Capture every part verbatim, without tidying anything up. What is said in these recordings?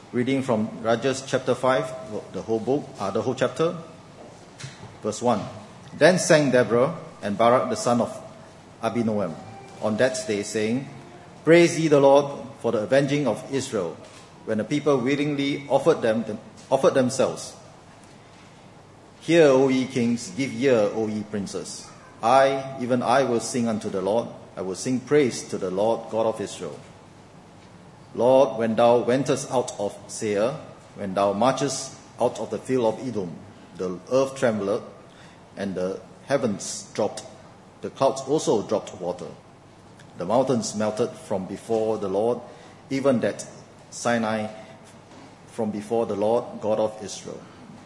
Reading from Judges chapter five, the whole book, uh, the whole chapter, verse one. Then sang Deborah and Barak the son of Abinoam on that day, saying, Praise ye the Lord for the avenging of Israel, when the people willingly offered them, them offered themselves. Hear, O ye kings, give ear, O ye princes. I, even I, will sing unto the Lord. I will sing praise to the Lord God of Israel. Lord, when thou wentest out of Seir, when thou marchest out of the field of Edom, the earth trembled, and the heavens dropped. The clouds also dropped water. The mountains melted from before the Lord, even that Sinai from before the Lord God of Israel.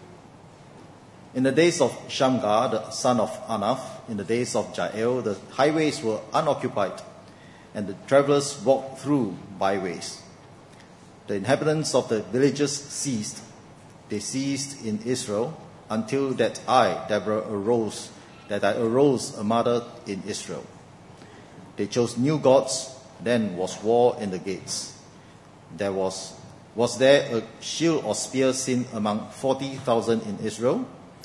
In the days of Shamgar, the son of Anath, in the days of Jael, the highways were unoccupied, and the travelers walked through byways. The inhabitants of the villages ceased. They ceased in Israel until that I, Deborah, arose, that I arose a mother in Israel. They chose new gods, then was war in the gates. There was, was there a shield or spear seen among forty thousand in Israel?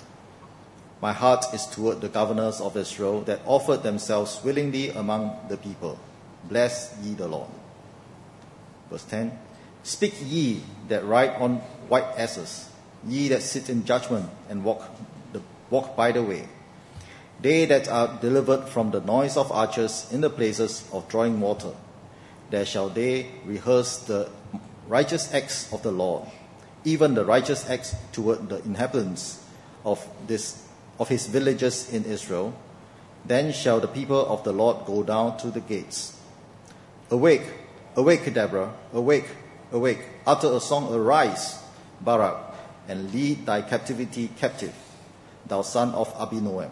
My heart is toward the governors of Israel that offered themselves willingly among the people. Bless ye the Lord. Verse ten. Speak ye that ride on white asses, ye that sit in judgment and walk, the, walk by the way. They that are delivered from the noise of archers in the places of drawing water, there shall they rehearse the righteous acts of the Lord, even the righteous acts toward the inhabitants of this of his villages in Israel. Then shall the people of the Lord go down to the gates. Awake, awake, Deborah, awake, awake, utter a song, arise, Barak, and lead thy captivity captive, thou son of Abinoam.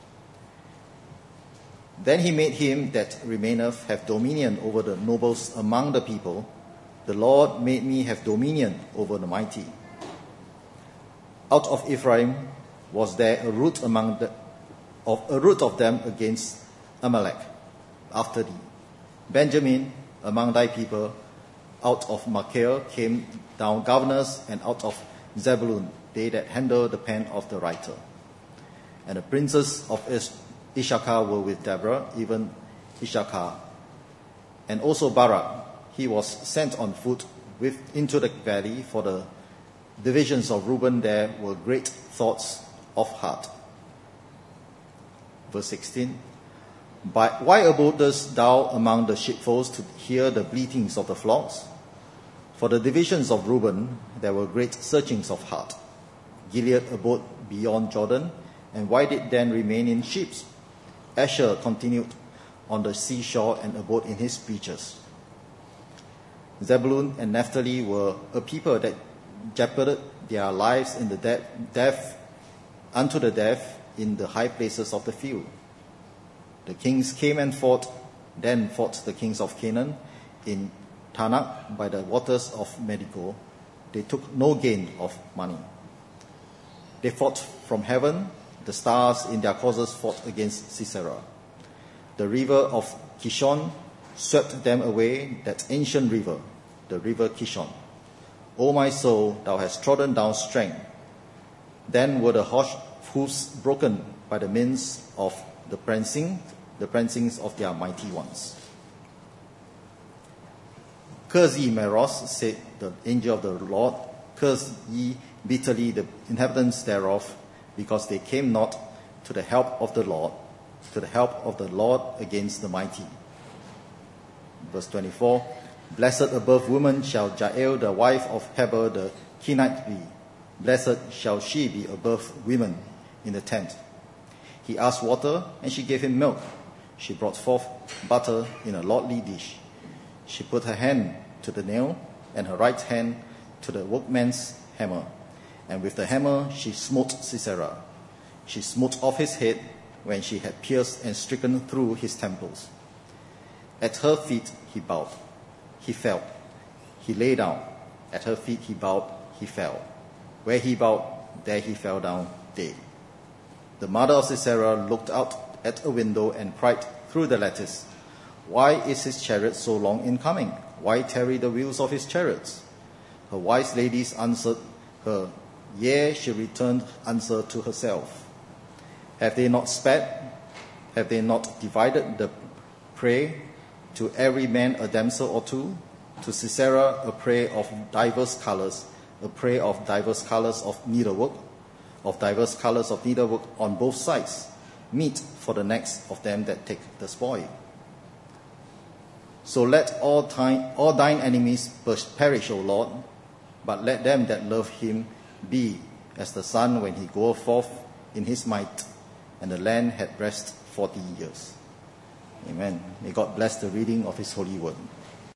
Then he made him that remaineth have dominion over the nobles among the people. The Lord made me have dominion over the mighty. Out of Ephraim was there a root among the of a root of them against Amalek after thee. Benjamin, among thy people, out of Machir came down governors, and out of Zebulun they that handle the pen of the writer. And the princes of Issachar were with Deborah, even Issachar, and also Barak. He was sent on foot with into the valley. For the divisions of Reuben there were great thoughts of heart. Verse sixteen. But why abodest thou among the sheepfolds to hear the bleatings of the flocks? For the divisions of Reuben there were great searchings of heart. Gilead abode beyond Jordan, and why did then remain in sheep? Asher continued on the seashore and abode in his breaches. Zebulun and Naphtali were a people that jeoparded their lives in the de- death unto the death in the high places of the field. The kings came and fought, then fought the kings of Canaan in Tanakh by the waters of Medico. They took no gain of money. They fought from heaven. The stars in their causes fought against Sisera. The river of Kishon swept them away, that ancient river, the river Kishon. O my soul, thou hast trodden down strength. Then were the horse hoofs broken by the means of the prancing, the prancings of their mighty ones. Curse ye Meroz, said the angel of the Lord. Curse ye bitterly the inhabitants thereof, because they came not to the help of the Lord, to the help of the Lord against the mighty. Verse twenty-four. Blessed above women shall Jael, the wife of Heber the Kenite, be. Blessed shall she be above women in the tent. He asked water, and she gave him milk. She brought forth butter in a lordly dish. She put her hand to the nail, and her right hand to the workman's hammer. And with the hammer she smote Sisera. She smote off his head when she had pierced and stricken through his temples. At her feet he bowed. He fell. He lay down. At her feet he bowed. He fell. Where he bowed, there he fell down dead. The mother of Sisera looked out at a window and cried through the lattice, Why is his chariot so long in coming? Why tarry the wheels of his chariots? Her wise ladies answered her, yea, she returned answer to herself. Have they not spared? Have they not divided the prey? To every man a damsel or two? To Sisera a prey of diverse colors, a prey of diverse colors of needlework, of diverse colors of needlework on both sides, meat for the necks of them that take the spoil. So let all, time, all thine enemies perish, O Lord, but let them that love him be as the sun when he goeth forth in his might. And the land had rest forty years. Amen. May God bless the reading of his holy word.